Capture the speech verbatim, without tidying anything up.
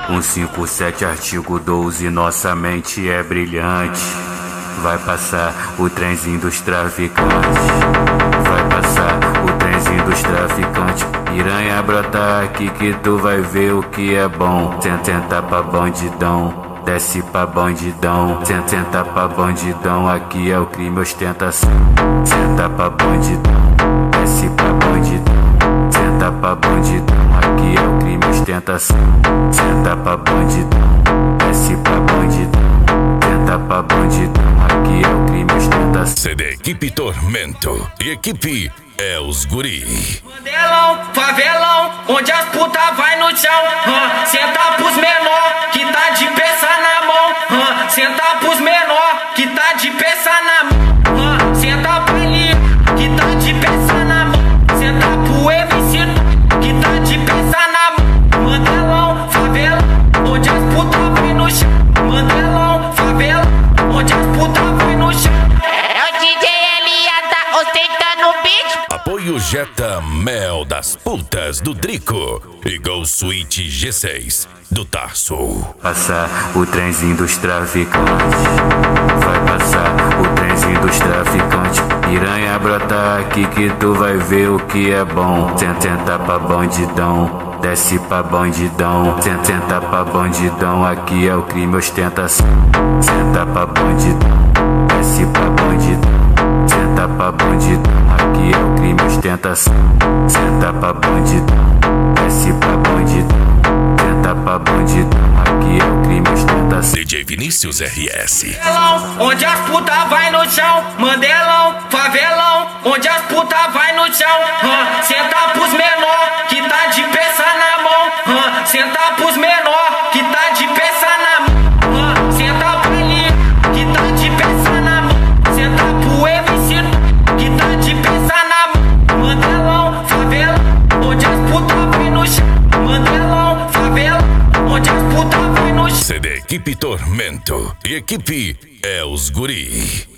um cinco sete artigo doze, nossa mente é brilhante. Vai passar o trenzinho dos traficantes. Vai passar o trenzinho dos traficantes. Piranha brota aqui que tu vai ver o que é bom. Senta pra bandidão, desce pra bandidão. Senta pra bandidão, aqui é o crime ostentação. Senta pra bandidão, desce pra bandidão. Senta pra bandidão, aqui é o crime ostentação. Senta pra bandidão, desce pra bandidão. Senta pra bandidão, aqui é o crime ostentação. C D Equipe Tormento e equipe é os guri. Mandelão, favelão, onde as puta vai no chão. uh, Senta pros menor, que tá de peça na mão. uh, Senta pros menor, que tá de peça na mão. uh, Senta pra ali, que tá de peça na mão. Senta pro M C, que tá de peça na mão. Mandelão, favelão, onde as puta vai no chão. Mandelão, favelão, onde as puta vai no chão. É o D J L A, tá ostentando o beat. Apoio Jetta Mel das Putas do Drico e Go Suite G seis do Tarso. Passar o trenzinho dos traficantes. Vai passar o trenzinho dos traficantes. Piranha brota aqui que tu vai ver o que é bom. Senta pra bandidão, desce pra bandidão. Senta pra bandidão, aqui é o crime ostentação. Senta pra bandidão, desce pra bandidão. Senta pra bandidão, aqui é o crime ostentação. Senta pra bandidão, desce pra bandidão. Senta pra bandidão, aqui é o crime ostentação. D J Vinícius R S. Mandelão, onde as puta vai no chão. Mandelão, favelão, onde as puta vai no chão. uh, Senta pros menor, que tá de peça na mão. uh, Senta pros menor, que tá de peça na mão. uh, Senta pra ali, que tá de peça na mão. Senta pro M C, que tá de peça na mão. Mandelão, favelão, onde as puta vai no chão. Mandelão, favelão, onde as puta vai no chão. C D Equipe Tormento e equipe é os guri.